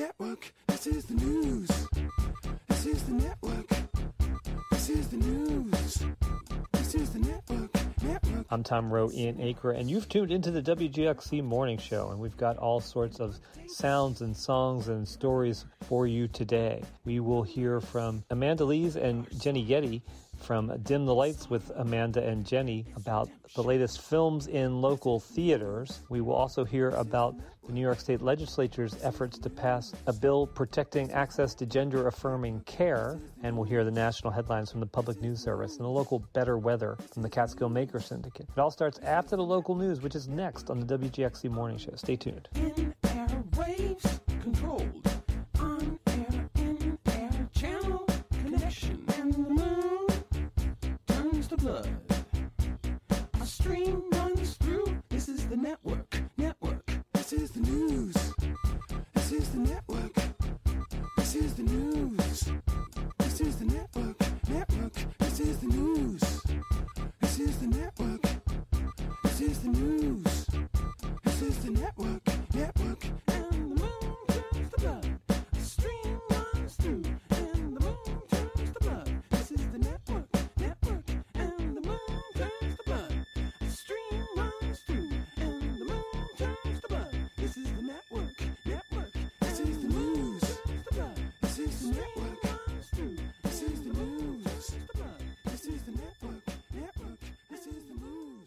network. This is the news. This is the network. This is the news. This is the network. I'm Tom Rowe in Acre, and you've tuned into the WGXC Morning Show, and we've got all sorts of sounds and songs and stories for you today. We will hear from Amanda Lees and Jenny Getty from Dim the Lights with Amanda and Jenny about the latest films in local theaters. We will also hear about the New York State Legislature's efforts to pass a bill protecting access to gender-affirming care, and we'll hear the national headlines from the Public News Service and the local Better Weather from the Catskill Maker Syndicate. It all starts after the local news, which is next on the WGXC Morning Show. Stay tuned. In-air waves controlled. On-air, in-air channel connection. And the moon turns to blood. A stream runs through. This is the network. This is the news. This is the network. This is the news. This is the network. This is the news. This is the network. This is the news. This is the network. And the moon turns to blood. A stream runs through. And the moon turns to blood. This is the network. And the moon turns to blood. A stream runs through. And the moon turns to blood. This is the network. This is the news. This is the network. This is the news. This is the network. This is the news.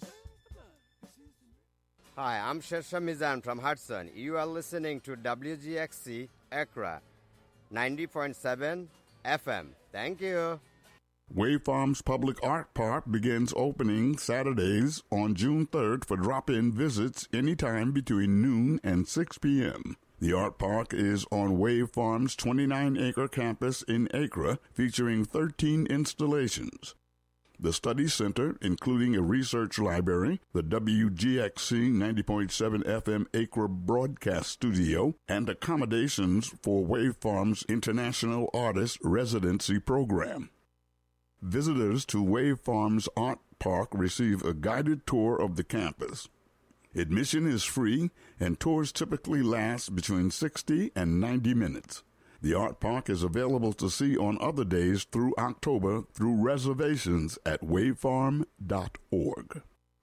Hi, I'm Shersha Mizan from Hudson. You are listening to WGXC Accra 90.7 FM. Thank you. Wave Farms Public Art Park begins opening Saturdays on June 3rd for drop-in visits anytime between noon and 6 p.m. The art park is on Wave Farms' 29-acre campus in Acre, featuring 13 installations. The Study Center, including a research library, the WGXC 90.7 FM Acre broadcast studio, and accommodations for Wave Farms' International Artist Residency Program. Visitors to Wave Farms Art Park receive a guided tour of the campus. Admission is free, and tours typically last between 60 and 90 minutes. The art park is available to see on other days through October through reservations at wavefarm.org.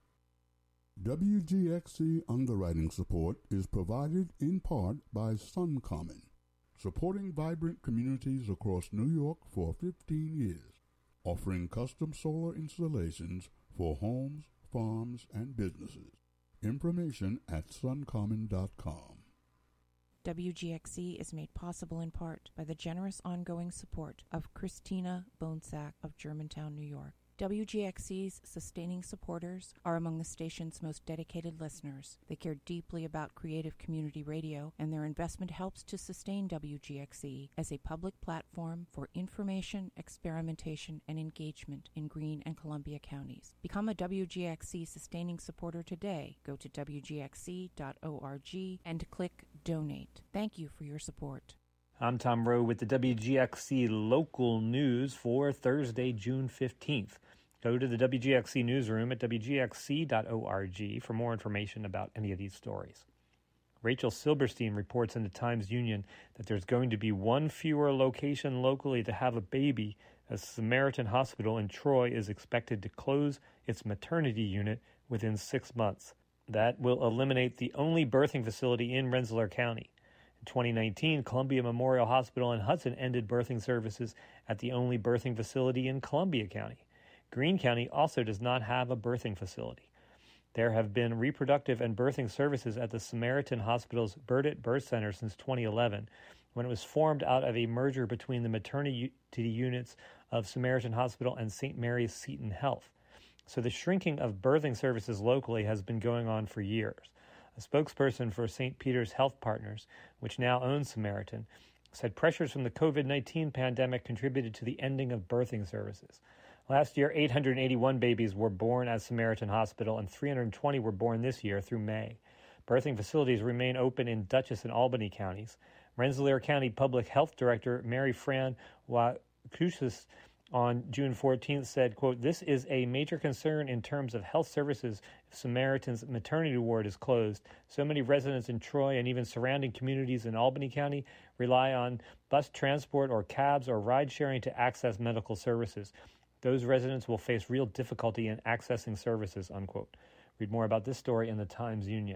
WGXC underwriting support is provided in part by SunCommon, supporting vibrant communities across New York for 15 years, offering custom solar installations for homes, farms, and businesses. Information at suncommon.com. WGXC is made possible in part by the generous ongoing support of Christina Bonesack of Germantown, New York. WGXC's sustaining supporters are among the station's most dedicated listeners. They care deeply about creative community radio, and their investment helps to sustain WGXC as a public platform for information, experimentation, and engagement in Greene and Columbia counties. Become a WGXC sustaining supporter today. Go to WGXC.org and click Donate. Thank you for your support. I'm Tom Rowe with the WGXC local news for Thursday, June 15th. Go to the WGXC newsroom at WGXC.org for more information about any of these stories. Rachel Silberstein reports in the Times-Union that there's going to be one fewer location locally to have a baby as Samaritan Hospital in Troy is expected to close its maternity unit within 6 months. That will eliminate the only birthing facility in Rensselaer County. In 2019, Columbia Memorial Hospital in Hudson ended birthing services at the only birthing facility in Columbia County. Greene County also does not have a birthing facility. There have been reproductive and birthing services at the Samaritan Hospital's Burdett Birth Center since 2011, when it was formed out of a merger between the maternity units of Samaritan Hospital and St. Mary's Seton Health. So the shrinking of birthing services locally has been going on for years. A spokesperson for St. Peter's Health Partners, which now owns Samaritan, said pressures from the COVID-19 pandemic contributed to the ending of birthing services. Last year, 881 babies were born at Samaritan Hospital, and 320 were born this year through May. Birthing facilities remain open in Dutchess and Albany counties. Rensselaer County Public Health Director Mary Fran Wakusis on June 14th said, quote, "This is a major concern in terms of health services if Samaritan's maternity ward is closed. So many residents in Troy and even surrounding communities in Albany County rely on bus transport or cabs or ride sharing to access medical services. Those residents will face real difficulty in accessing services," unquote. Read more about this story in the Times-Union.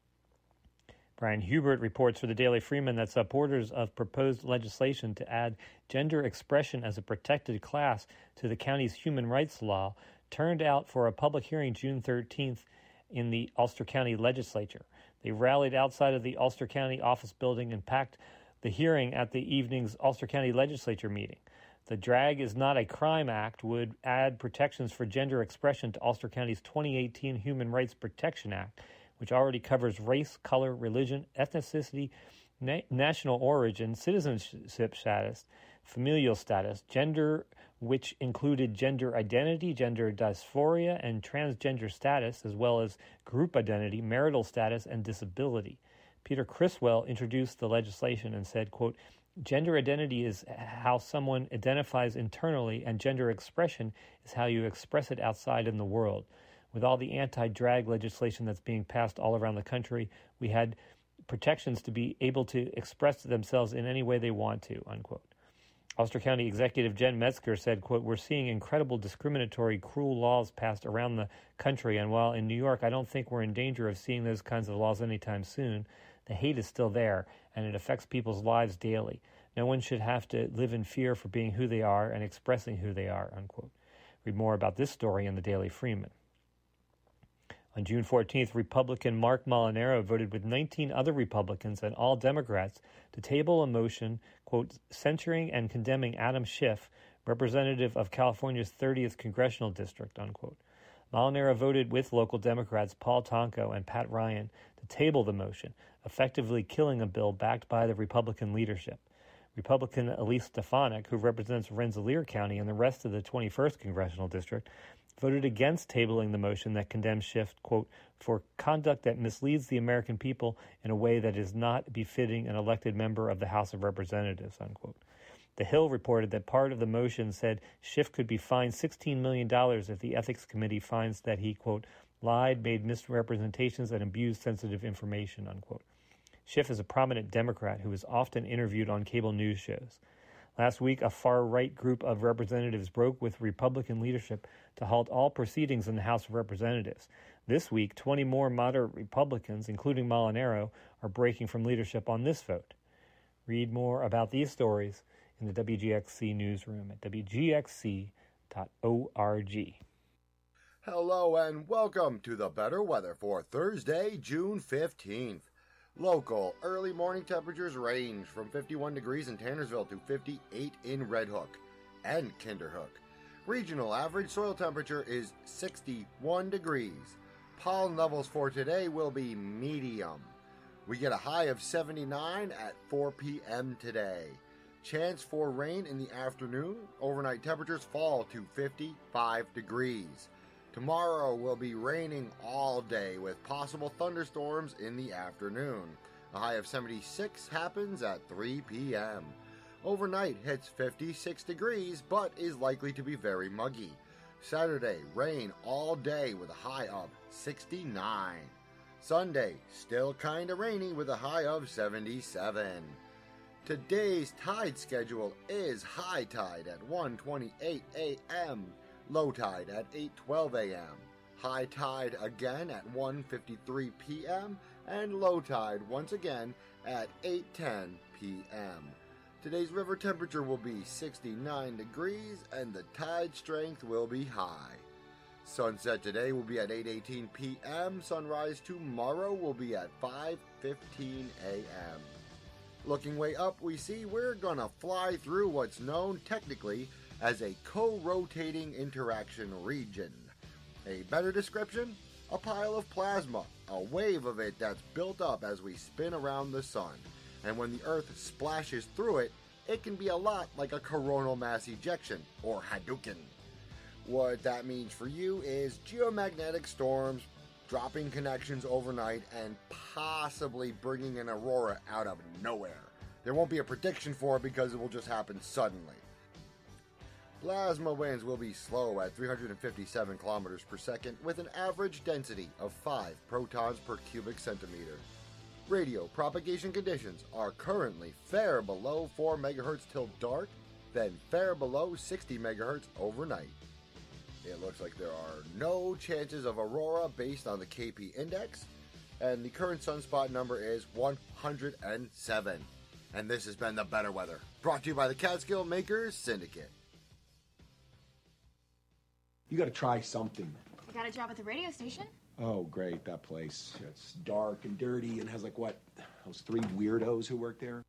Brian Hubert reports for the Daily Freeman that supporters of proposed legislation to add gender expression as a protected class to the county's human rights law turned out for a public hearing June 13th in the Ulster County Legislature. They rallied outside of the Ulster County office building and packed the hearing at the evening's Ulster County Legislature meeting. The Drag is Not a Crime Act would add protections for gender expression to Ulster County's 2018 Human Rights Protection Act, which already covers race, color, religion, ethnicity, national origin, citizenship status, familial status, gender, which included gender identity, gender dysphoria, and transgender status, as well as group identity, marital status, and disability. Peter Criswell introduced the legislation and said, quote, "Gender identity is how someone identifies internally, and gender expression is how you express it outside in the world. With all the anti-drag legislation that's being passed all around the country, we had protections to be able to express themselves in any way they want to," unquote. Ulster County Executive Jen Metzger said, quote, "We're seeing incredible discriminatory, cruel laws passed around the country, and while in New York I don't think we're in danger of seeing those kinds of laws anytime soon, the hate is still there, and it affects people's lives daily. No one should have to live in fear for being who they are and expressing who they are," unquote. Read more about this story in the Daily Freeman. On June 14th, Republican Mark Molinaro voted with 19 other Republicans and all Democrats to table a motion, quote, "censuring and condemning Adam Schiff, representative of California's 30th congressional district," unquote. Molinaro voted with local Democrats Paul Tonko and Pat Ryan to table the motion, effectively killing a bill backed by the Republican leadership. Republican Elise Stefanik, who represents Rensselaer County and the rest of the 21st congressional district, voted against tabling the motion that condemns Schiff, quote, "for conduct that misleads the American people in a way that is not befitting an elected member of the House of Representatives," unquote. The Hill reported that part of the motion said Schiff could be fined $16 million if the Ethics Committee finds that he, quote, "lied, made misrepresentations, and abused sensitive information," unquote. Schiff is a prominent Democrat who is often interviewed on cable news shows. Last week, a far-right group of representatives broke with Republican leadership to halt all proceedings in the House of Representatives. This week, 20 more moderate Republicans, including Molinaro, are breaking from leadership on this vote. Read more about these stories in the WGXC newsroom at wgxc.org. Hello and welcome to the better weather for Thursday, June 15th. Local early morning temperatures range from 51 degrees in Tannersville to 58 in Red Hook and Kinderhook. Regional average soil temperature is 61 degrees. Pollen levels for today will be medium. We get a high of 79 at 4 p.m. today. Chance for rain in the afternoon. Overnight temperatures fall to 55 degrees. Tomorrow will be raining all day with possible thunderstorms in the afternoon. A high of 76 happens at 3 p.m. Overnight hits 56 degrees but is likely to be very muggy. Saturday, rain all day with a high of 69. Sunday, still kinda rainy with a high of 77. Today's tide schedule is high tide at 1:28 a.m., low tide at 8:12 a.m., high tide again at 1:53 p.m., and low tide once again at 8:10 p.m. Today's river temperature will be 69 degrees and the tide strength will be high. Sunset today will be at 8:18 p.m. Sunrise tomorrow will be at 5:15 a.m. Looking way up, we see we're gonna fly through what's known technically as a co-rotating interaction region. A better description? A pile of plasma, a wave of it that's built up as we spin around the sun. And when the Earth splashes through it, it can be a lot like a coronal mass ejection, or Hadouken. What that means for you is geomagnetic storms, dropping connections overnight, and possibly bringing an aurora out of nowhere. There won't be a prediction for it because it will just happen suddenly. Plasma winds will be slow at 357 kilometers per second with an average density of 5 protons per cubic centimeter. Radio propagation conditions are currently fair below 4 MHz till dark, then fair below 60 MHz overnight. It looks like there are no chances of aurora based on the KP index, and the current sunspot number is 107. And this has been the Better Weather, brought to you by the Catskill Makers Syndicate. You got to try something. I got a job at the radio station. Oh, great, that place. It's dark and dirty and has, like, what, those 3 weirdos who work there?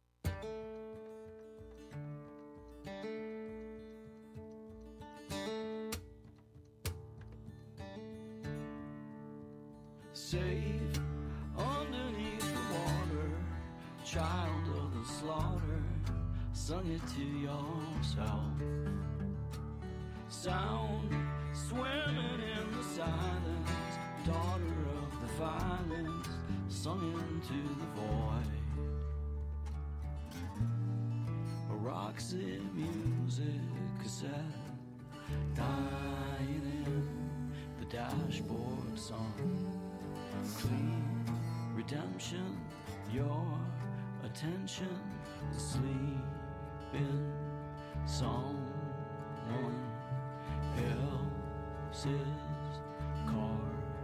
Safe underneath the water, child of the slaughter, sung it to yourself. Sound swimming in the silence, daughter of the violence, sung into the void. A Roxy music cassette, dying in the dashboard song. Clean redemption, your attention, sleeping someone else's car.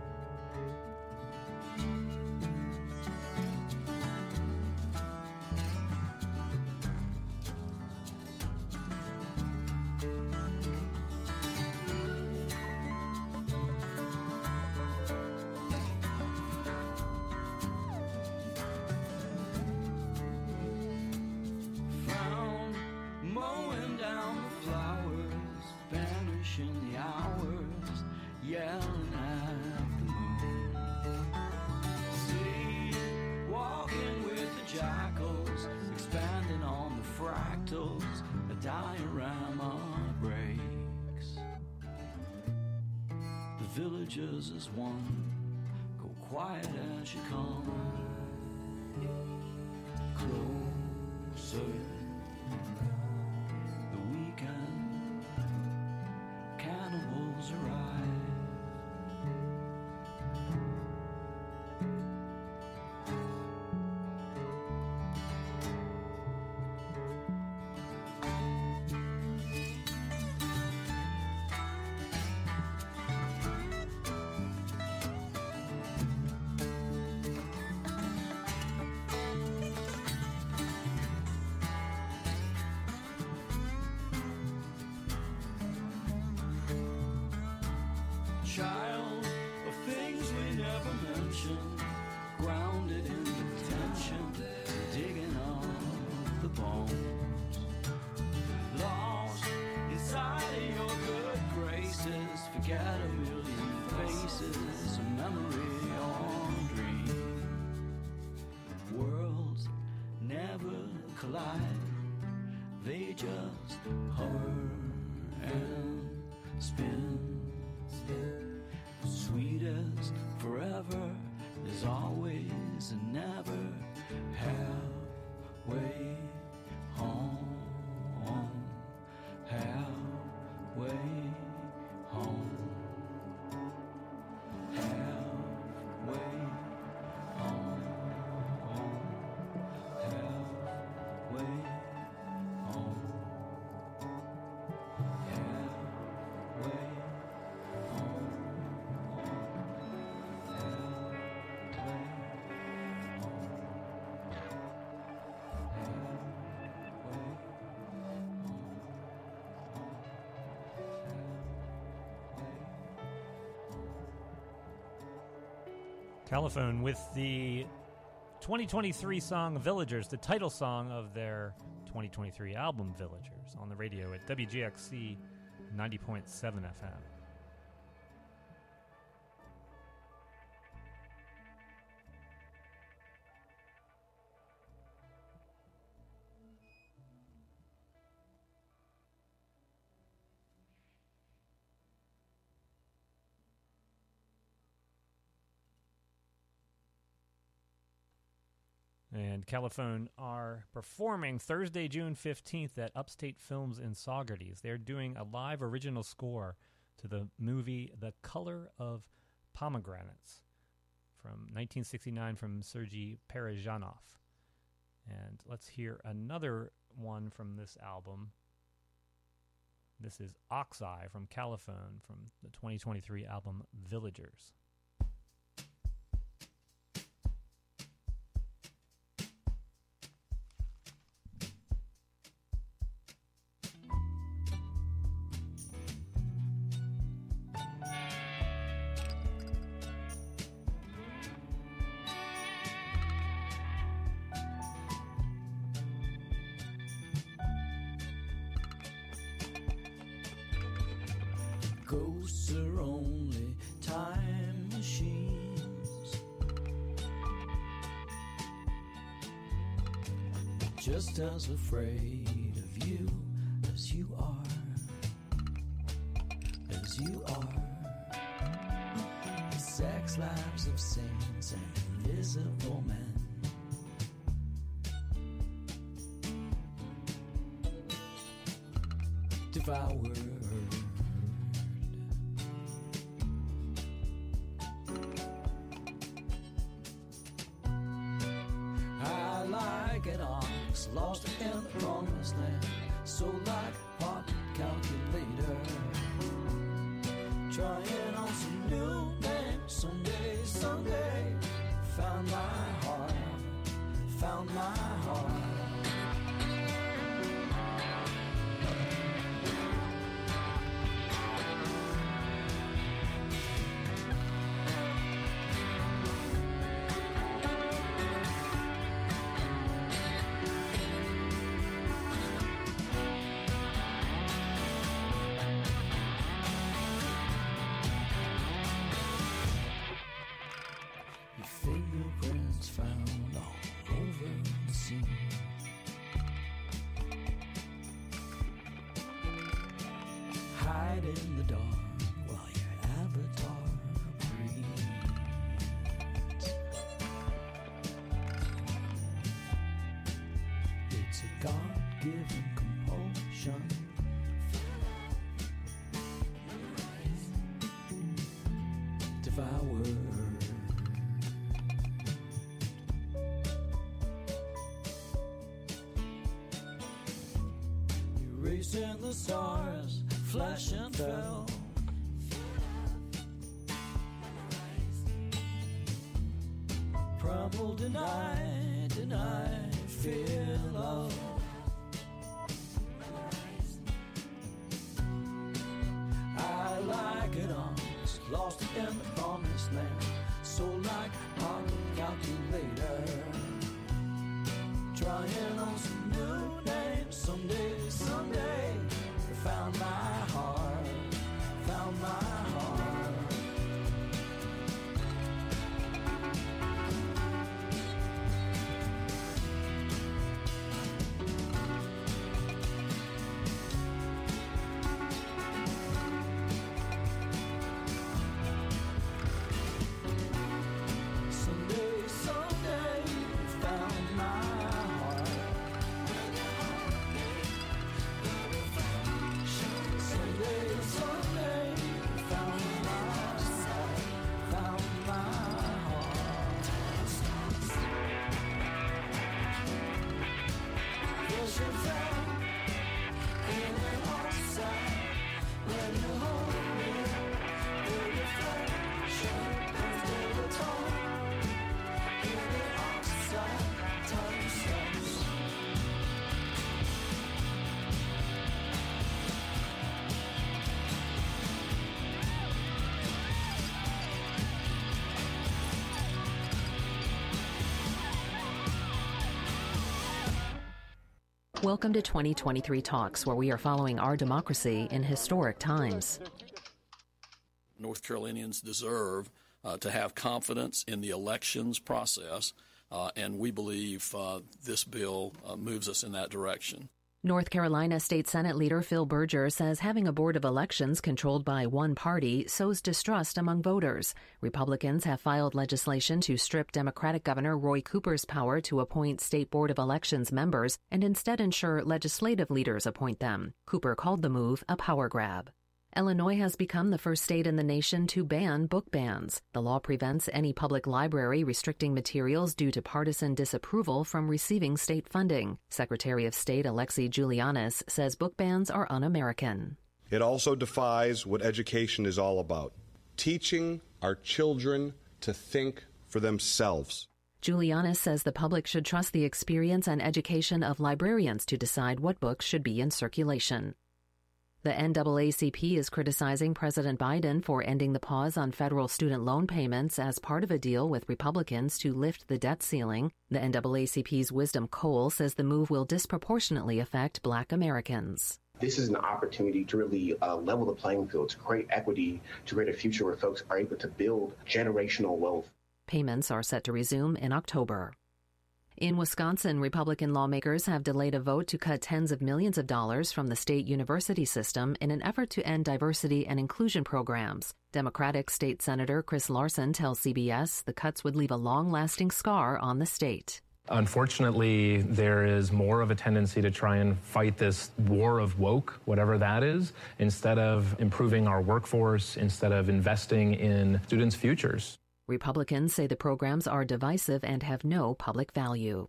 Yelling at the moon. See, walking with the jackals, expanding on the fractals, a diorama breaks. The villagers as one, go quiet as you come. Closer, the weekend, cannibals arrive. Child of things we never mentioned, grounded in the tension, digging up the bones. Lost inside of your good graces, forget a million faces, a memory or dream. Worlds never collide, they just hover and spin. Sweetest forever, there's always and never halfway home, halfway home, halfway home, halfway home, halfway. Caliphone with the 2023 song Villagers, the title song of their 2023 album Villagers, on the radio at WGXC 90.7 FM. And Caliphone are performing Thursday, June 15th at Upstate Films in Saugerties. They're doing a live original score to the movie The Color of Pomegranates from 1969 from Sergei Parajanov. And let's hear another one from this album. This is Oxeye from Caliphone from the 2023 album Villagers. Ghosts are only time machines, just as afraid of you as you are, as you are. The sex lives of saints and invisible men. Devoured. I like an ox lost in the promised land, so like a pocket calculator, trying on some new names. Someday, someday, found my heart, found my heart. Fingerprints found all over the scene. Hide in the dark while your avatar breathes. It's a God-given compulsion. Devoured. Racing the stars, flash and fell. Primal deny, deny, fear love. I like an ox lost in the promised land, so like a pocket calculator, trying on some new names. Someday, someday, found my heart, found my heart. Someday, someday, found my heart. Someday, someday, found my heart, found my heart. Yes, you found in the outside when you hold me, in the reflection of the tone, in the outside, time stops. Welcome to 2023 Talks, where we are following our democracy in historic times. North Carolinians deserve to have confidence in the elections process, and we believe this bill moves us in that direction. North Carolina State Senate leader Phil Berger says having a board of elections controlled by one party sows distrust among voters. Republicans have filed legislation to strip Democratic Governor Roy Cooper's power to appoint state board of elections members and instead ensure legislative leaders appoint them. Cooper called the move a power grab. Illinois has become the first state in the nation to ban book bans. The law prevents any public library restricting materials due to partisan disapproval from receiving state funding. Secretary of State Alexi Giulianis says book bans are un-American. It also defies what education is all about, teaching our children to think for themselves. Giulianis says the public should trust the experience and education of librarians to decide what books should be in circulation. The NAACP is criticizing President Biden for ending the pause on federal student loan payments as part of a deal with Republicans to lift the debt ceiling. The NAACP's Wisdom Cole says the move will disproportionately affect Black Americans. This is an opportunity to really level the playing field, to create equity, to create a future where folks are able to build generational wealth. Payments are set to resume in October. In Wisconsin, Republican lawmakers have delayed a vote to cut tens of millions of dollars from the state university system in an effort to end diversity and inclusion programs. Democratic State Senator Chris Larson tells CBS the cuts would leave a long-lasting scar on the state. Unfortunately, there is more of a tendency to try and fight this war of woke, whatever that is, instead of improving our workforce, instead of investing in students' futures. Republicans say the programs are divisive and have no public value.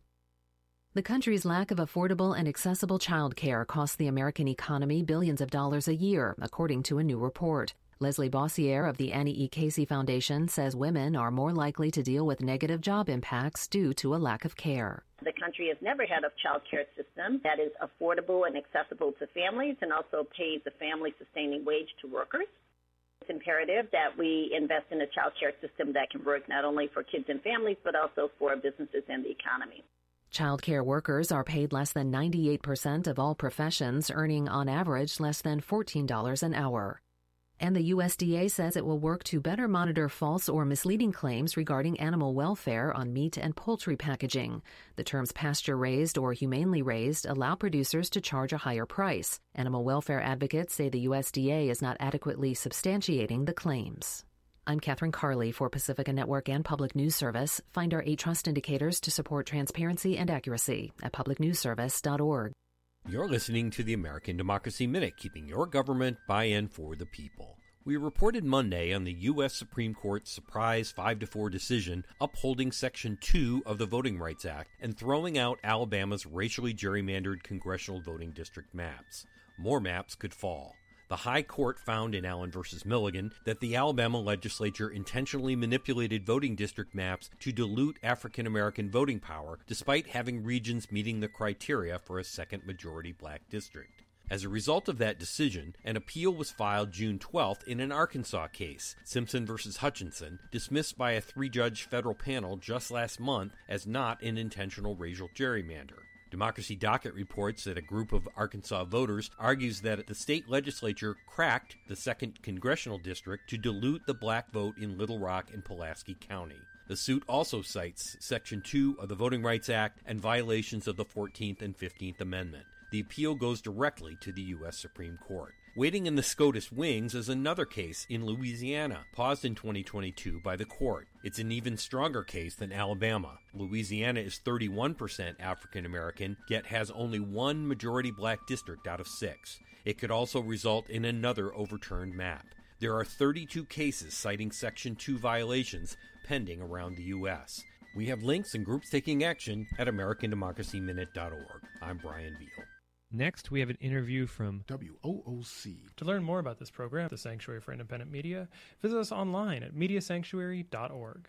The country's lack of affordable and accessible child care costs the American economy billions of dollars a year, according to a new report. Leslie Bossier of the Annie E. Casey Foundation says women are more likely to deal with negative job impacts due to a lack of care. The country has never had a child care system that is affordable and accessible to families and also pays a family-sustaining wage to workers. It's imperative that we invest in a child care system that can work not only for kids and families, but also for businesses and the economy. Child care workers are paid less than 98% of all professions, earning on average less than $14 an hour. And the USDA says it will work to better monitor false or misleading claims regarding animal welfare on meat and poultry packaging. The terms pasture-raised or humanely raised allow producers to charge a higher price. Animal welfare advocates say the USDA is not adequately substantiating the claims. I'm Catherine Carley for Pacifica Network and Public News Service. Find our 8 trust indicators to support transparency and accuracy at publicnewsservice.org. You're listening to the American Democracy Minute, keeping your government by and for the people. We reported Monday on the U.S. Supreme Court's surprise 5-4 decision upholding Section 2 of the Voting Rights Act and throwing out Alabama's racially gerrymandered congressional voting district maps. More maps could fall. The High Court found in Allen v. Milligan that the Alabama legislature intentionally manipulated voting district maps to dilute African American voting power, despite having regions meeting the criteria for a second majority black district. As a result of that decision, an appeal was filed June 12th in an Arkansas case, Simpson v. Hutchinson, dismissed by a 3-judge federal panel just last month as not an intentional racial gerrymander. Democracy Docket reports that a group of Arkansas voters argues that the state legislature cracked the 2nd Congressional District to dilute the black vote in Little Rock and Pulaski County. The suit also cites Section 2 of the Voting Rights Act and violations of the 14th and 15th Amendment. The appeal goes directly to the U.S. Supreme Court. Waiting in the SCOTUS wings is another case in Louisiana, paused in 2022 by the court. It's an even stronger case than Alabama. Louisiana is 31% African American, yet has only 1 majority black district out of 6. It could also result in another overturned map. There are 32 cases citing Section 2 violations pending around the U.S. We have links and groups taking action at AmericanDemocracyMinute.org. I'm Brian Beal. Next, we have an interview from WOOC. To learn more about this program, the Sanctuary for Independent Media, visit us online at MediaSanctuary.org.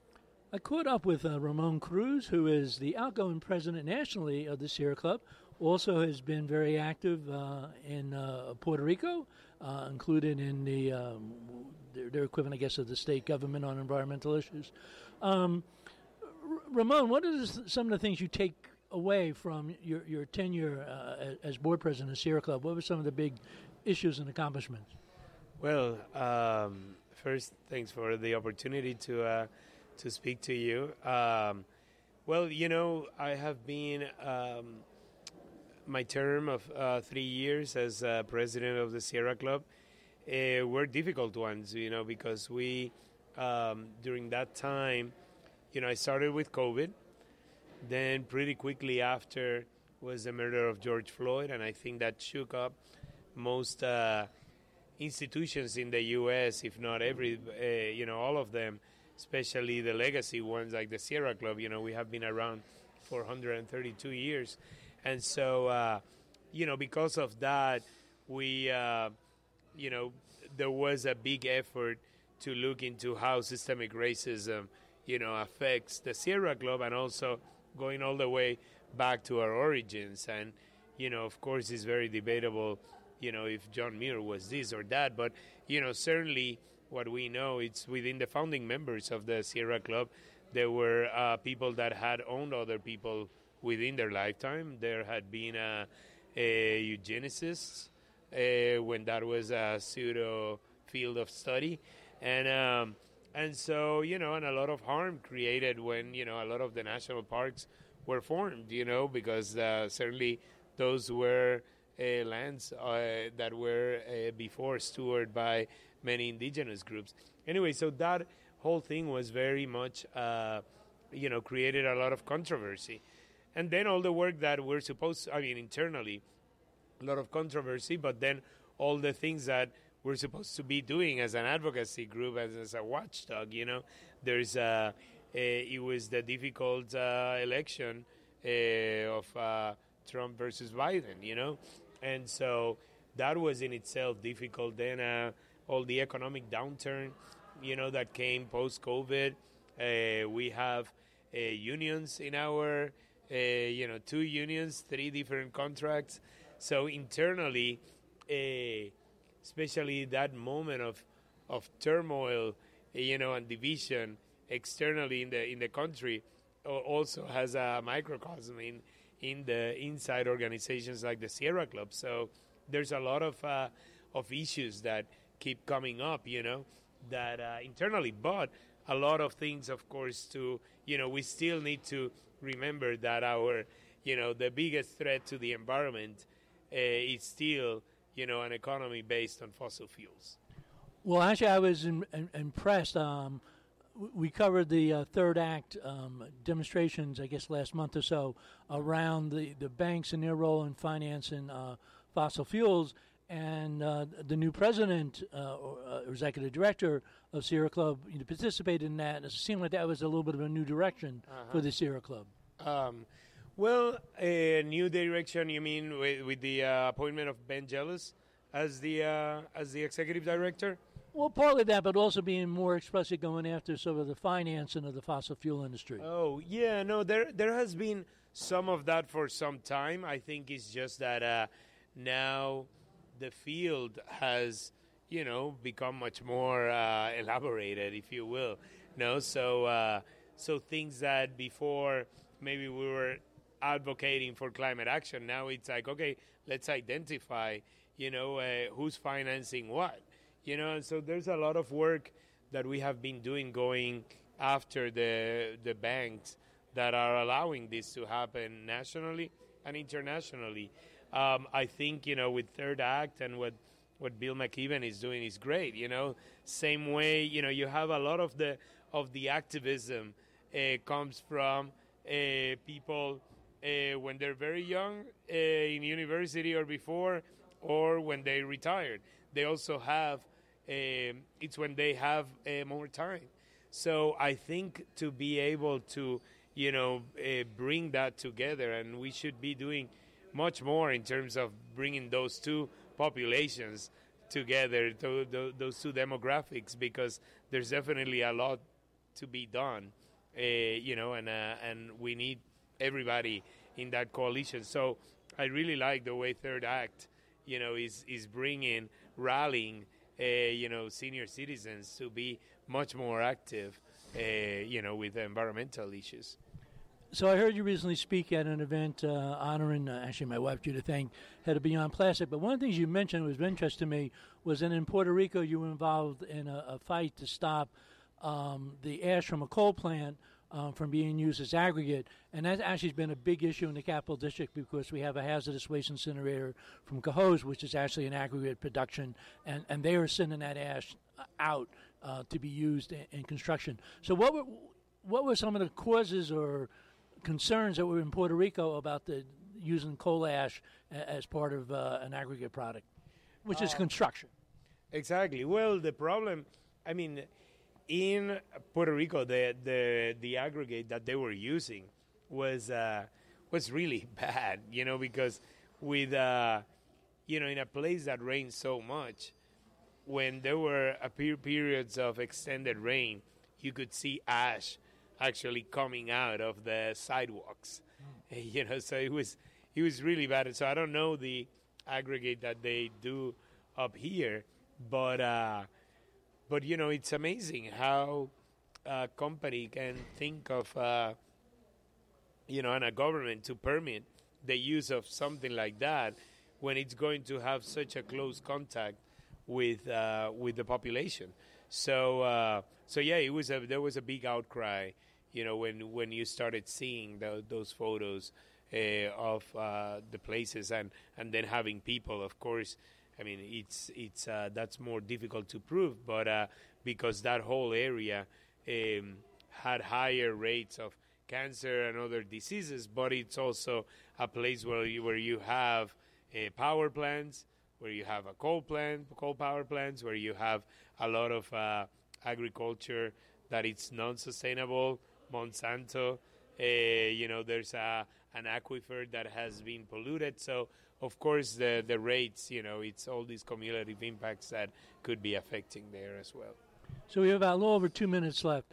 I caught up with Ramon Cruz, who is the outgoing president nationally of the Sierra Club, also has been very active in Puerto Rico, included in their equivalent, I guess, of the state government on environmental issues. Ramon, what are some of the things you take away from your tenure as board president of Sierra Club? What were some of the big issues and accomplishments? Well, first, thanks for the opportunity to speak to you. Well, you know, I have been my term of 3 years as president of the Sierra Club were difficult ones, because we, during that time, I started with COVID. Then pretty quickly after was the murder of George Floyd, and I think that shook up most institutions in the U.S., if not all of them, especially the legacy ones like the Sierra Club. We have been around for 132 years. And so, because of that, we, there was a big effort to look into how systemic racism, affects the Sierra Club, and also going all the way back to our origins. And, of course, it's very debatable, if John Muir was this or that. But, certainly what we know, it's within the founding members of the Sierra Club, there were people that had owned other people within their lifetime. There had been eugenicists when that was a pseudo field of study. And so, and a lot of harm created when, a lot of the national parks were formed, because certainly those were lands that were before stewarded by many indigenous groups. Anyway, so that whole thing was very much, created a lot of controversy. And then all the work that we're internally, a lot of controversy, but then all the things that we're supposed to be doing as an advocacy group, as a watchdog, there's it was the difficult election of Trump versus Biden, and so that was in itself difficult. Then all the economic downturn, that came post-COVID. We have unions in our, 2 unions, 3 different contracts. So internally, especially that moment of turmoil, and division externally in the country, also has a microcosm in the inside organizations like the Sierra Club. So there's a lot of issues that keep coming up, that internally, but a lot of things, of course, we still need to remember that our, the biggest threat to the environment is still, an economy based on fossil fuels. Well, actually, I was impressed. We covered the Third Act demonstrations, I guess, last month or so around the banks and their role in financing fossil fuels. And the new president or executive director of Sierra Club participated in that. And it seemed like that was a little bit of a new direction for the Sierra Club. Well, a new direction, you mean with the appointment of Ben Jealous as the executive director? Well, partly that, but also being more explicit going after sort of the financing of the fossil fuel industry. Oh, yeah, no, there has been some of that for some time. I think it's just that now the field has, become much more elaborated, if you will. No, so things that before maybe we were advocating for climate action, now it's like, okay, let's identify, who's financing what, and so there's a lot of work that we have been doing going after the banks that are allowing this to happen nationally and internationally. I think, with Third Act and what Bill McKibben is doing is great, Same way, you have a lot of the activism comes from people when they're very young in university or before, or when they retired. They also have, it's when they have more time. So I think to be able to, bring that together, and we should be doing much more in terms of bringing those two populations together, those two demographics, because there's definitely a lot to be done, and we need everybody in that coalition. So I really like the way Third Act, is bringing, rallying, senior citizens to be much more active, with environmental issues. So I heard you recently speak at an event honoring, actually my wife Judith Thang had a Beyond Plastic, but one of the things you mentioned was of interest to me was that in Puerto Rico you were involved in a fight to stop the ash from a coal plant from being used as aggregate. And that actually has been a big issue in the Capital District because we have a hazardous waste incinerator from Cohoes, which is actually an aggregate production, and they are sending that ash out to be used in construction. So what were some of the causes or concerns that were in Puerto Rico about using coal ash as part of an aggregate product, which is construction? Exactly. Well, the problem, I mean, in Puerto Rico, the aggregate that they were using was really bad, because with in a place that rains so much, when there were periods of extended rain, you could see ash actually coming out of the sidewalks. So it was really bad. So I don't know the aggregate that they do up here, but it's amazing how a company can think of and a government to permit the use of something like that when it's going to have such a close contact with the population. So yeah, there was a big outcry, when you started seeing those photos of the places and then having people, of course. I mean, it's that's more difficult to prove, but because that whole area had higher rates of cancer and other diseases, but it's also a place where you have power plants, where you have coal power plants, where you have a lot of agriculture that it's non-sustainable. Monsanto, there's an aquifer that has been polluted. So, of course, the rates, it's all these cumulative impacts that could be affecting there as well. So we have about a little over 2 minutes left.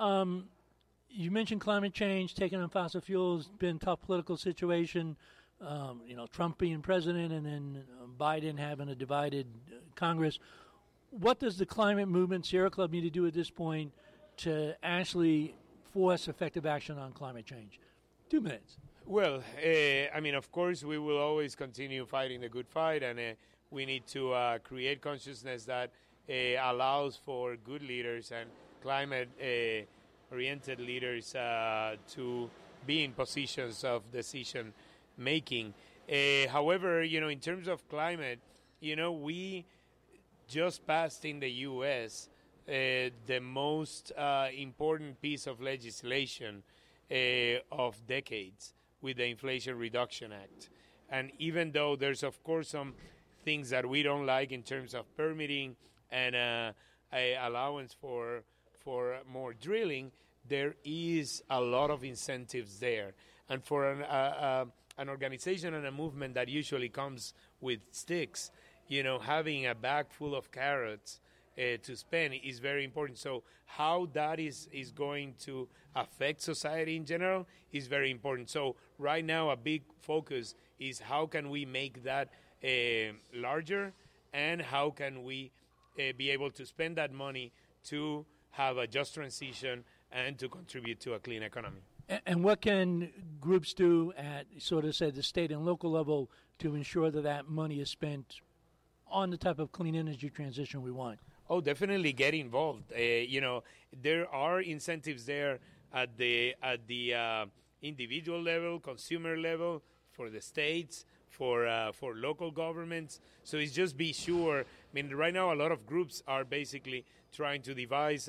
You mentioned climate change, taking on fossil fuels, been a tough political situation. Trump being president and then Biden having a divided Congress. What does the climate movement, Sierra Club, need to do at this point to actually force effective action on climate change? 2 minutes. Well, of course, we will always continue fighting the good fight, and we need to create consciousness that allows for good leaders and climate-oriented leaders to be in positions of decision-making. However, in terms of climate, we just passed in the U.S. The most important piece of legislation of decades with the Inflation Reduction Act. And even though there's, of course, some things that we don't like in terms of permitting and a allowance for more drilling, there is a lot of incentives there. And for an organization and a movement that usually comes with sticks, having a bag full of carrots to spend is very important. So how that is going to affect society in general is very important. So right now a big focus is how can we make that larger, and how can we be able to spend that money to have a just transition and to contribute to a clean economy. And what can groups do at the state and local level to ensure that money is spent on the type of clean energy transition we want? Oh, definitely get involved. There are incentives there at the individual level, consumer level, for the states, for local governments. So it's just be sure. Right now a lot of groups are basically trying to devise,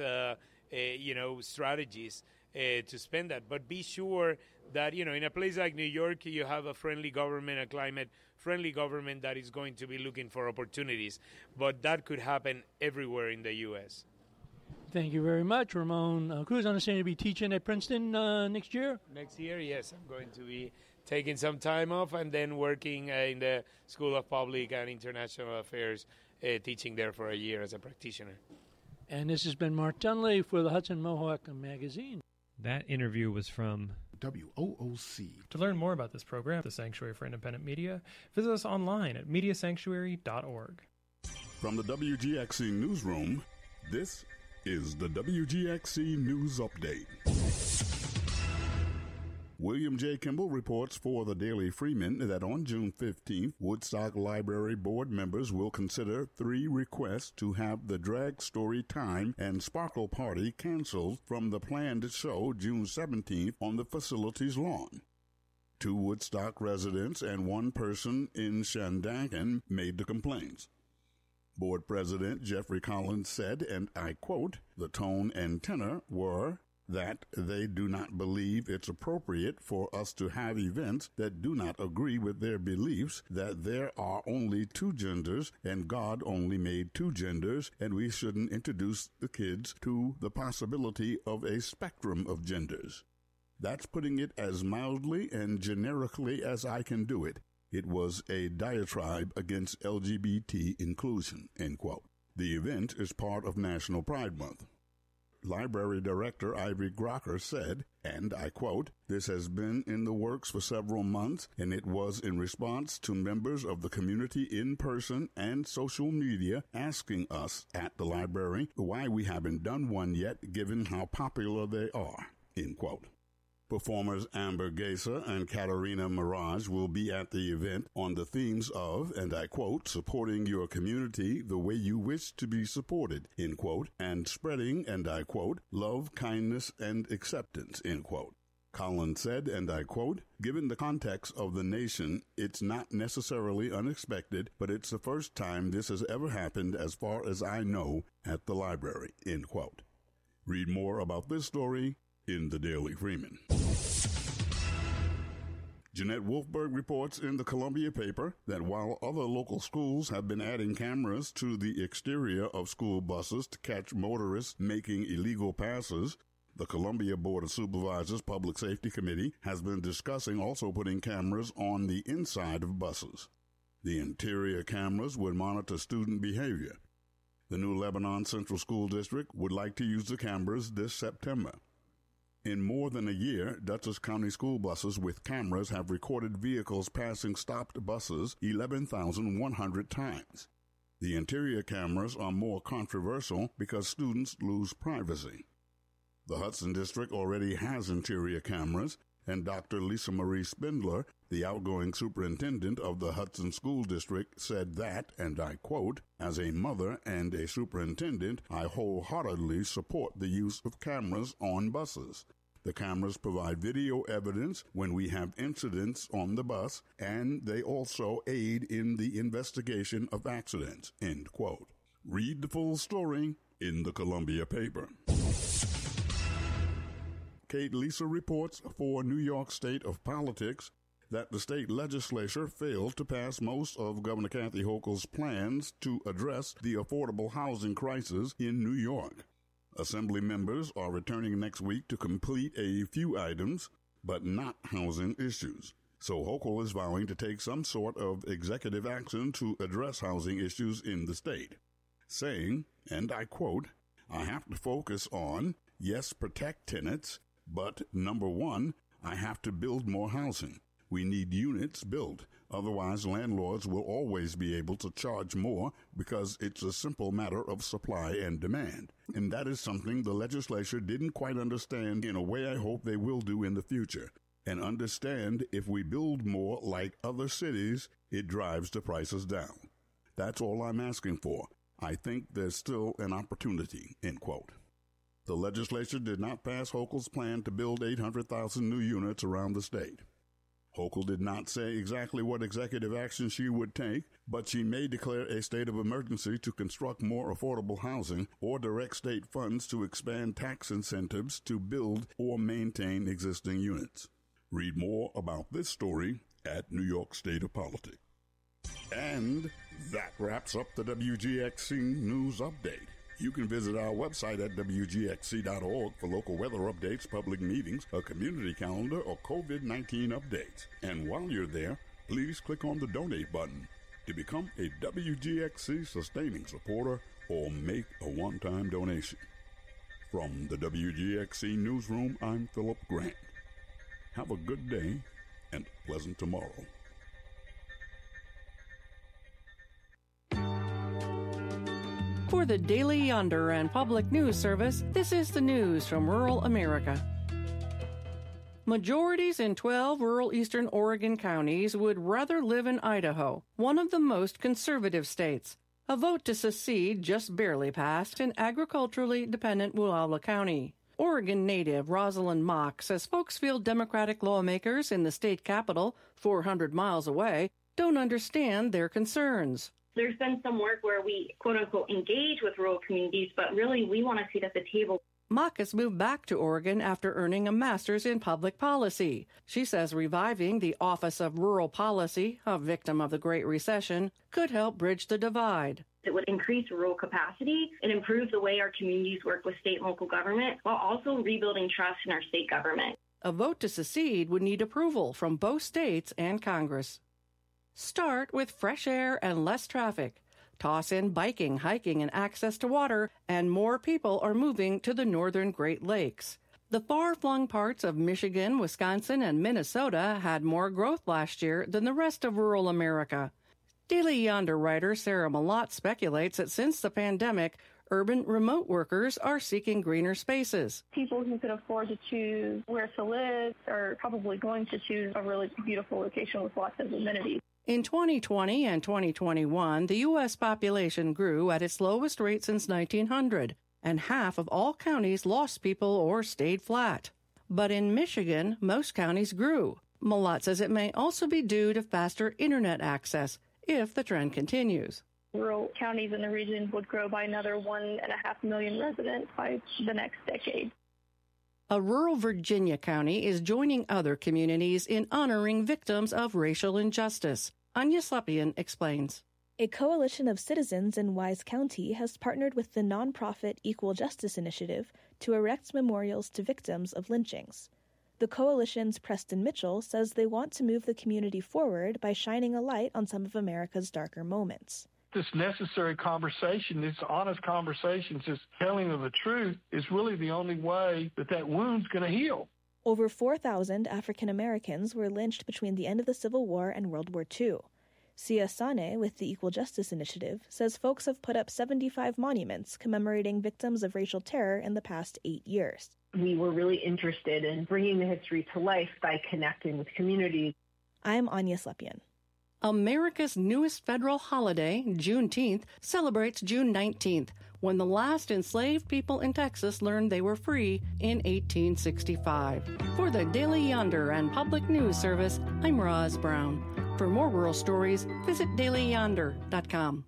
strategies to spend that. But be sure that, in a place like New York, you have a friendly government, a climate-friendly government that is going to be looking for opportunities. But that could happen everywhere in the U.S. Thank you very much, Ramon Cruz. I understand you'll be teaching at Princeton next year? Next year, yes. I'm going to be taking some time off and then working in the School of Public and International Affairs, teaching there for a year as a practitioner. And this has been Mark Dunley for the Hudson Mohawk Magazine. That interview was from WOOC. To learn more about this program, the Sanctuary for Independent Media, visit us online at mediasanctuary.org. From the WGXC Newsroom, this is the WGXC News Update. William J. Kimball reports for the Daily Freeman that on June 15th, Woodstock Library Board members will consider 3 requests to have the Drag Story Time and Sparkle Party canceled from the planned show June 17th on the facility's lawn. 2 Woodstock residents and 1 person in Shandaken made the complaints. Board President Jeffrey Collins said, and I quote, "The tone and tenor were that they do not believe it's appropriate for us to have events that do not agree with their beliefs, that there are only 2 genders and God only made 2 genders, and we shouldn't introduce the kids to the possibility of a spectrum of genders. That's putting it as mildly and generically as I can do it. It was a diatribe against LGBT inclusion," end quote. The event is part of National Pride Month. Library Director Ivory Grocker said, and I quote, "This has been in the works for several months, and it was in response to members of the community in person and social media asking us at the library why we haven't done one yet given how popular they are," end quote. Performers Amber Gesa and Katarina Mirage will be at the event on the themes of, and I quote, "supporting your community the way you wish to be supported," end quote, and spreading, and I quote, "love, kindness, and acceptance," end quote. Collins said, and I quote, "Given the context of the nation, it's not necessarily unexpected, but it's the first time this has ever happened as far as I know at the library," end quote. Read more about this story in the Daily Freeman. Jeanette Wolfberg reports in the Columbia paper that while other local schools have been adding cameras to the exterior of school buses to catch motorists making illegal passes, the Columbia Board of Supervisors Public Safety Committee has been discussing also putting cameras on the inside of buses. The interior cameras would monitor student behavior. The New Lebanon Central School District would like to use the cameras this September. In more than a year, Dutchess County school buses with cameras have recorded vehicles passing stopped buses 11,100 times. The interior cameras are more controversial because students lose privacy. The Hudson District already has interior cameras, and Dr. Lisa Marie Spindler, the outgoing superintendent of the Hudson School District, said that, and I quote, "As a mother and a superintendent, I wholeheartedly support the use of cameras on buses. The cameras provide video evidence when we have incidents on the bus, and they also aid in the investigation of accidents," end quote. Read the full story in the Columbia paper. Kate Lisa reports for New York State of Politics that the state legislature failed to pass most of Governor Kathy Hochul's plans to address the affordable housing crisis in New York. Assembly members are returning next week to complete a few items, but not housing issues. So Hochul is vowing to take some sort of executive action to address housing issues in the state, saying, and I quote, "I have to focus on, yes, protect tenants, but number 1, I have to build more housing. We need units built. Otherwise, landlords will always be able to charge more because it's a simple matter of supply and demand." And that is something the legislature didn't quite understand in a way I hope they will do in the future. And understand if we build more like other cities, it drives the prices down. That's all I'm asking for. I think there's still an opportunity, end quote. The legislature did not pass Hochul's plan to build 800,000 new units around the state. Hochul did not say exactly what executive action she would take, but she may declare a state of emergency to construct more affordable housing or direct state funds to expand tax incentives to build or maintain existing units. Read more about this story at New York State of Politics. And that wraps up the WGXC News Update. You can visit our website at WGXC.org for local weather updates, public meetings, a community calendar, or COVID-19 updates. And while you're there, please click on the donate button to become a WGXC sustaining supporter or make a one-time donation. From the WGXC Newsroom, I'm Philip Grant. Have a good day and a pleasant tomorrow. For the Daily Yonder and Public News Service, this is the news from rural America. Majorities in 12 rural eastern Oregon counties would rather live in Idaho, one of the most conservative states. A vote to secede just barely passed in agriculturally dependent Wauwalla County. Oregon native Rosalind Mock says folks feel Democratic lawmakers in the state capital, 400 miles away, don't understand their concerns. There's been some work where we, quote-unquote, engage with rural communities, but really we want a seat at the table. Mock has moved back to Oregon after earning a master's in public policy. She says reviving the Office of Rural Policy, a victim of the Great Recession, could help bridge the divide. It would increase rural capacity and improve the way our communities work with state and local government, while also rebuilding trust in our state government. A vote to secede would need approval from both states and Congress. Start with fresh air and less traffic. Toss in biking, hiking, and access to water, and more people are moving to the northern Great Lakes. The far-flung parts of Michigan, Wisconsin, and Minnesota had more growth last year than the rest of rural America. Daily Yonder writer Sarah Malott speculates that since the pandemic, urban remote workers are seeking greener spaces. People who can afford to choose where to live are probably going to choose a really beautiful location with lots of amenities. In 2020 and 2021, the U.S. population grew at its lowest rate since 1900, and half of all counties lost people or stayed flat. But in Michigan, most counties grew. Malott says it may also be due to faster internet access, if the trend continues. Rural counties in the region would grow by another 1.5 million residents by the next decade. A rural Virginia county is joining other communities in honoring victims of racial injustice. Anya Slepian explains. A coalition of citizens in Wise County has partnered with the nonprofit Equal Justice Initiative to erect memorials to victims of lynchings. The coalition's Preston Mitchell says they want to move the community forward by shining a light on some of America's darker moments. This necessary conversation, this honest conversation, this telling of the truth is really the only way that wound's going to heal. Over 4,000 African Americans were lynched between the end of the Civil War and World War II. Sia Sane with the Equal Justice Initiative says folks have put up 75 monuments commemorating victims of racial terror in the past 8 years. We were really interested in bringing the history to life by connecting with communities. I'm Anya Slepian. America's newest federal holiday, Juneteenth, celebrates June 19th, when the last enslaved people in Texas learned they were free in 1865. For the Daily Yonder and Public News Service, I'm Roz Brown. For more rural stories, visit dailyyonder.com.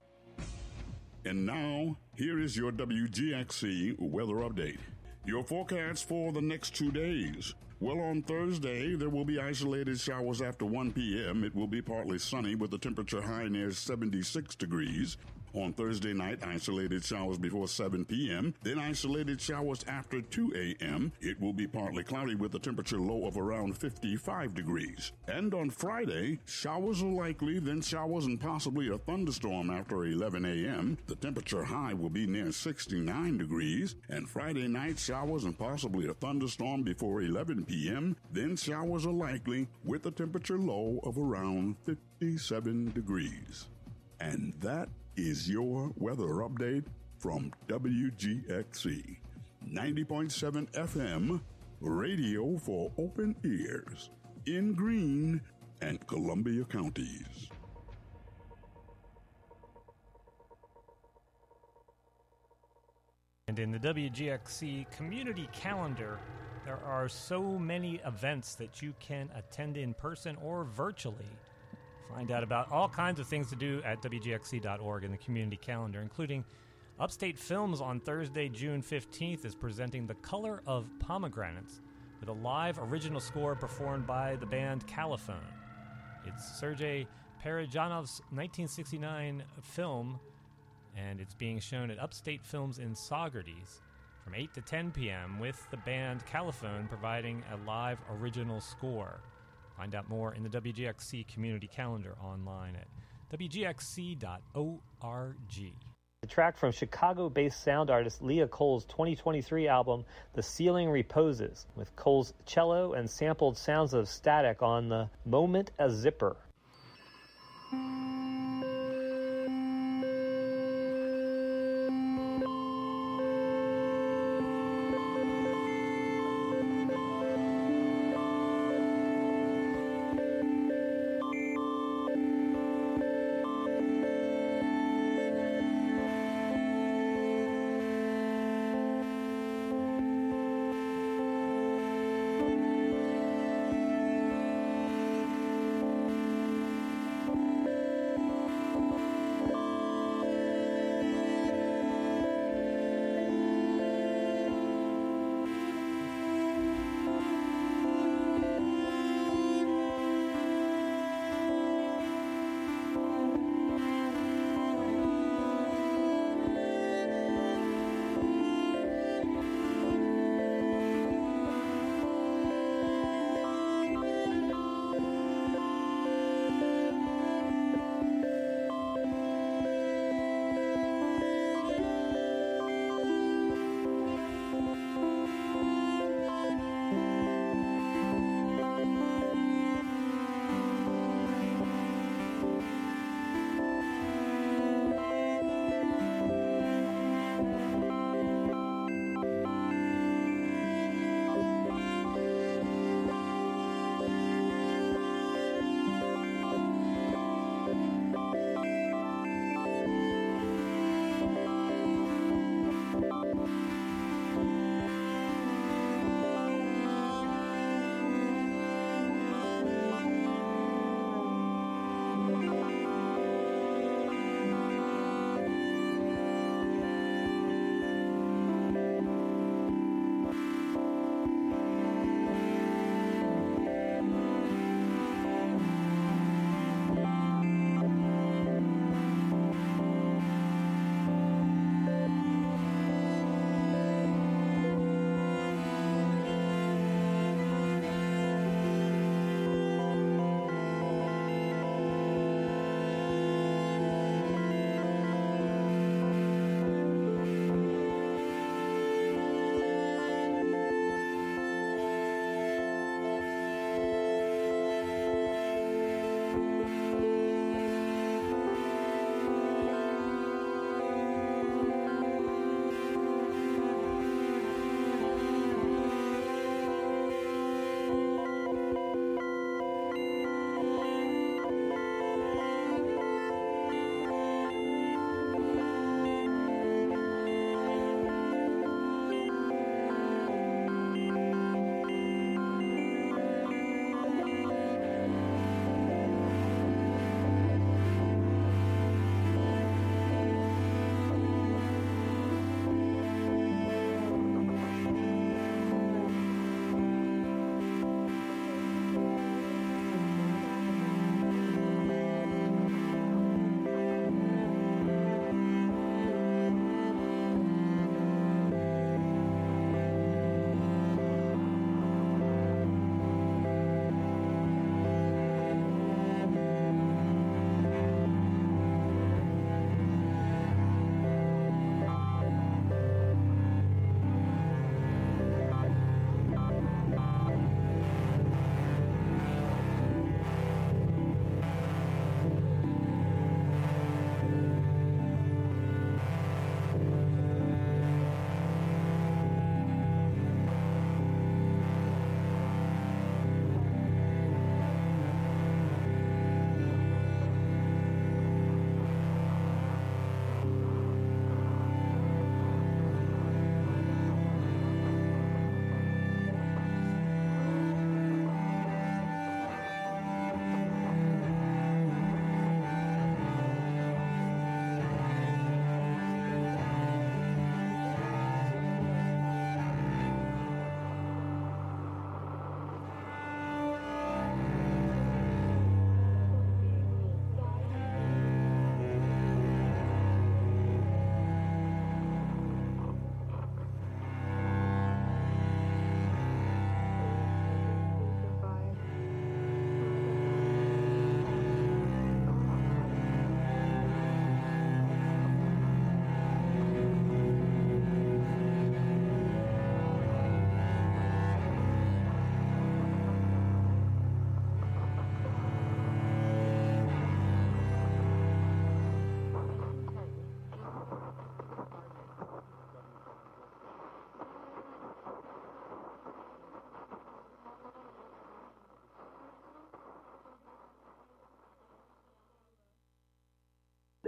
And now, here is your WGXC weather update. Your forecast for the next 2 days. Well, on Thursday, there will be isolated showers after 1 p.m. It will be partly sunny with the temperature high near 76 degrees. On Thursday night, isolated showers before 7 p.m., then isolated showers after 2 a.m. It will be partly cloudy with the temperature low of around 55 degrees. And on Friday, showers are likely, then showers and possibly a thunderstorm after 11 a.m. The temperature high will be near 69 degrees. And Friday night, showers and possibly a thunderstorm before 11 p.m. Then showers are likely with a temperature low of around 57 degrees. And that is your weather update from WGXC 90.7 FM, radio for open ears in Greene and Columbia counties. And in the WGXC community calendar, there are so many events that you can attend in person or virtually. Find out about all kinds of things to do at WGXC.org in the community calendar, including Upstate Films on Thursday, June 15th is presenting The Color of Pomegranates with a live original score performed by the band Caliphone. It's Sergei Parajanov's 1969 film, and it's being shown at Upstate Films in Saugerties from 8 to 10 p.m. with the band Caliphone providing a live original score. Find out more in the WGXC community calendar online at WGXC.org. The track from Chicago-based sound artist Leah Cole's 2023 album, The Ceiling Reposes, with Cole's cello and sampled sounds of static on the Moment a Zipper.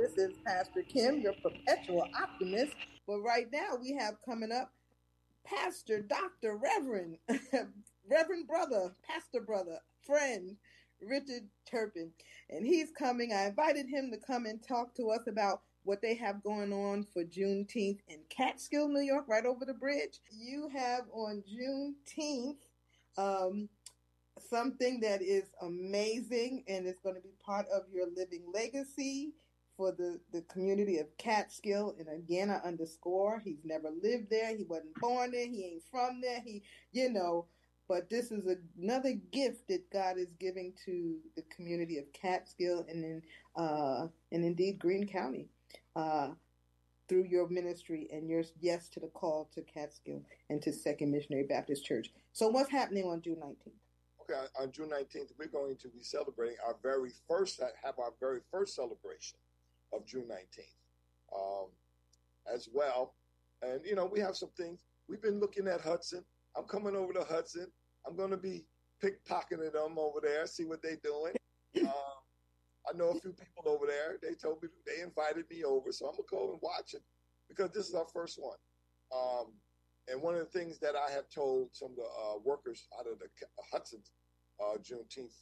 This is Pastor Kim, your perpetual optimist. But right now we have coming up Pastor, Dr. Reverend, Reverend brother, pastor brother, friend, Richard Turpin. And he's coming. I invited him to come and talk to us about what they have going on for Juneteenth in Catskill, New York, right over the bridge. You have on Juneteenth something that is amazing, and it's going to be part of your living legacy for the community of Catskill. And again, I underscore, he's never lived there. He wasn't born there. He ain't from there. But this is another gift that God is giving to the community of Catskill and indeed Greene County through your ministry and your yes to the call to Catskill and to Second Missionary Baptist Church. So what's happening on June 19th? Okay, on June 19th, we're going to be celebrating our very first celebration of June 19th as well. And, we have some things. We've been looking at Hudson. I'm coming over to Hudson. I'm going to be pickpocketing them over there, see what they're doing. I know a few people over there. They told me, they invited me over, so I'm going to go and watch it because this is our first one. And one of the things that I have told some of the workers out of the Hudson's Juneteenth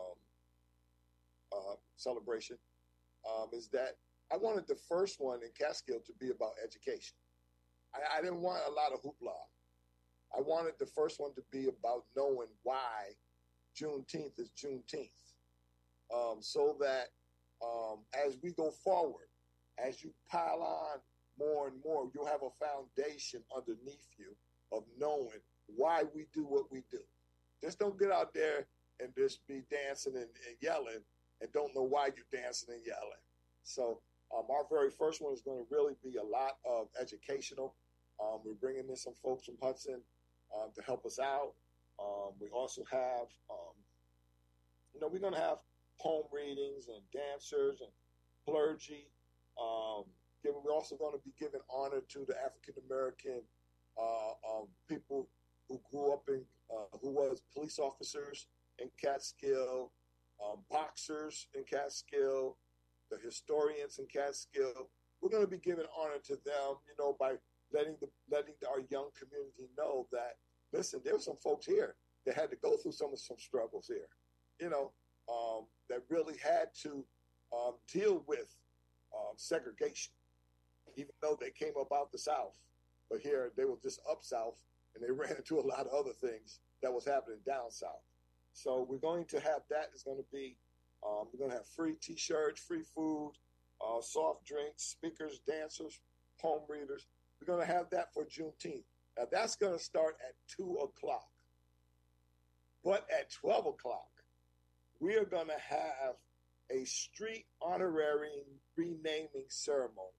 celebration is that I wanted the first one in Catskill to be about education. I didn't want a lot of hoopla. I wanted the first one to be about knowing why Juneteenth is Juneteenth. So that as we go forward, as you pile on more and more, you'll have a foundation underneath you of knowing why we do what we do. Just don't get out there and just be dancing and yelling and don't know why you're dancing and yelling. So our very first one is going to really be a lot of educational. We're bringing in some folks from Hudson to help us out. We also have, we're going to have poem readings and dancers and clergy. We're also going to be giving honor to the African-American people who grew up in, who was police officers in Catskill, boxers in Catskill, the historians in Catskill. We're going to be giving honor to them, by letting our young community know that, listen, there were some folks here that had to go through some struggles here, that really had to deal with segregation, even though they came up out the South. But here they were just up South, and they ran into a lot of other things that was happening down South. So we're going to have that. It's going to be, we're going to have free T-shirts, free food, soft drinks, speakers, dancers, poem readers. We're going to have that for Juneteenth. Now, that's going to start at 2 o'clock. But at 12 o'clock, we are going to have a street honorary renaming ceremony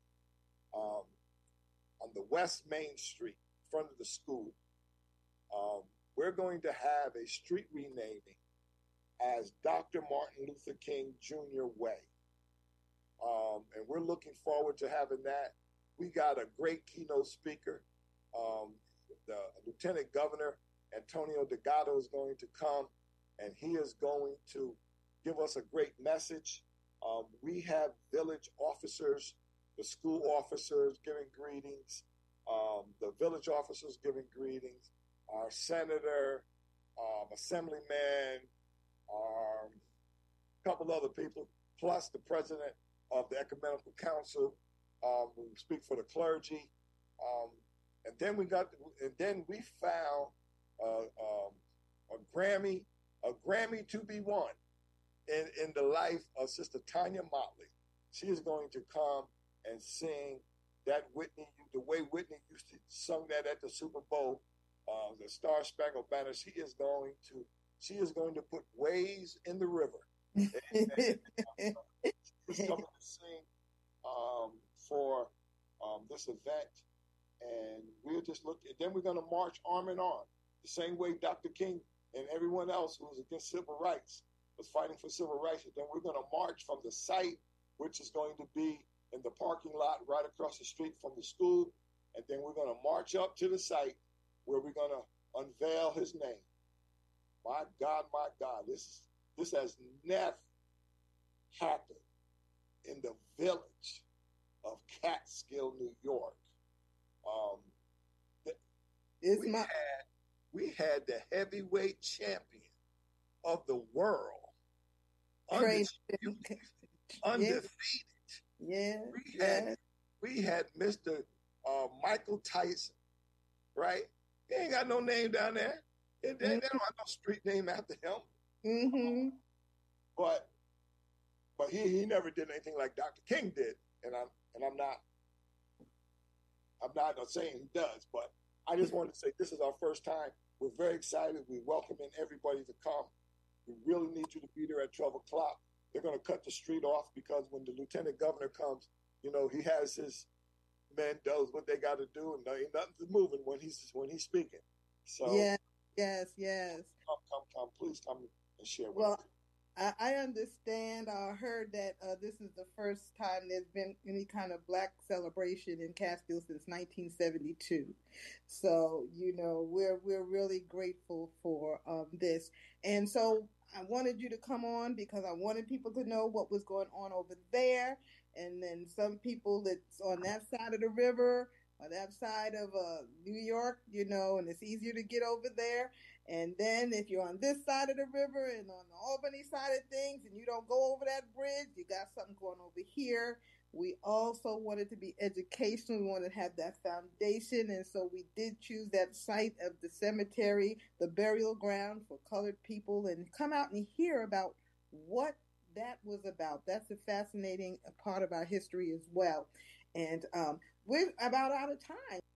on the West Main Street, in front of the school. We're going to have a street renaming as Dr. Martin Luther King Jr. Way. And we're looking forward to having that. We got a great keynote speaker. The Lieutenant Governor Antonio Delgado is going to come, and he is going to give us a great message. We have village officers, the school officers giving greetings, the village officers giving greetings, our senator, assemblyman, a couple other people, plus the president of the Ecumenical Council, who speak for the clergy. And then we found a Grammy to be won in the life of Sister Tanya Motley. She is going to come and sing that the way Whitney used to sing that at the Super Bowl, the Star Spangled Banner. She is going to put waves in the river. She's coming to sing for this event. And we'll just look, and then we're going to march arm in arm, the same way Dr. King and everyone else who was against civil rights was fighting for civil rights. And then we're going to march from the site, which is going to be in the parking lot right across the street from the school. And then we're going to march up to the site where we're going to unveil his name. My God, this has never happened in the village of Catskill, New York. We had the heavyweight champion of the world, undefeated. Yeah. We had Mr. Michael Tyson, right? He ain't got no name down there. They don't have no street name after him. Mm-hmm. But he never did anything like Dr. King did, and I'm not saying he does, but I just wanted to say this is our first time. We're very excited. We're welcoming everybody to come. We really need you to be there at 12 o'clock. They're going to cut the street off because when the lieutenant governor comes, he has his men does what they got to do, and nothing's moving when he's speaking. So yes. Come, please come and share with us. I understand. I heard that this is the first time there's been any kind of Black celebration in Catskill since 1972. So we're really grateful for this, and so I wanted you to come on because I wanted people to know what was going on over there, and then some people that's on that side of the river or that side of New York, and it's easier to get over there. And then if you're on this side of the river and on the Albany side of things and you don't go over that bridge, you got something going over here. We also wanted to be educational. We wanted to have that foundation. And so we did choose that site of the cemetery, the burial ground for colored people, and come out and hear about what that was about. That's a fascinating part of our history as well. And we're about out of time.